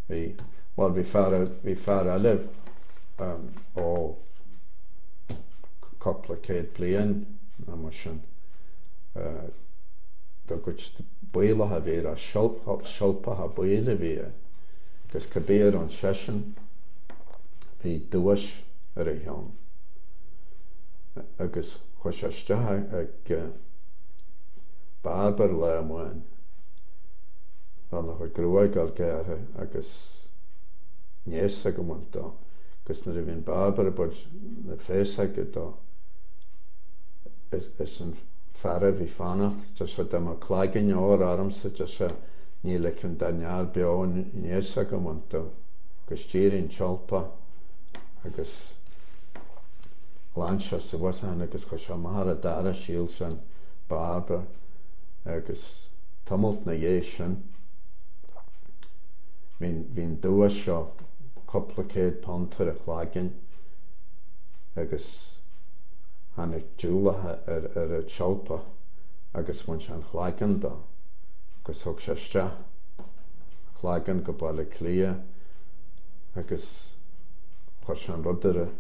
Well, vi far alle ó coppla céad bliain na mar sin do go builethe bhí a siolpathe buile bhí gus cabbéir an sesin hí dúis ar a theann agus chuisteathe ag bábar le amháin an chu grúig gal géire agus néasa go mhaint dá gus na bhíon bábar bud na féasa go dá is an fearre bhí fannacht tá sé dem a chláigean áir armsa tá sé ní le chun daneal beáin néasa go mhaint dá gus tíirín seolpa agus láinse sa bhasan agus chu se mar a dara síl san bábar agus tumult na dhé sin hín dúas seo coppla céad pontar a chláigean agus hanig dúlathe ar a seolpa agus bhain se an chláigean dá agus thug sé steach chláigean go baile clia agus chuir se an rud ar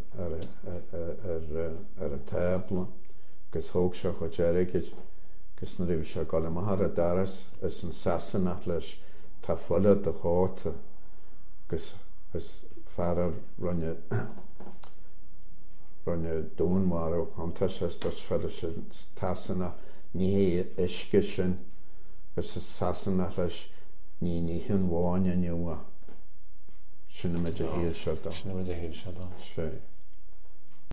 a tébla agus thug se chu deirigid gus na raibh se gáil amach a daras is an sasanach leis tá fuile de cháta gus is fear runne dún mar ó ananta sé dut fuile sin tasanna ní isce sin gus is sasanach leis ní hin bháin aniuha sinna meid a híal se dá. Sinna meid a híal se dá. Sé.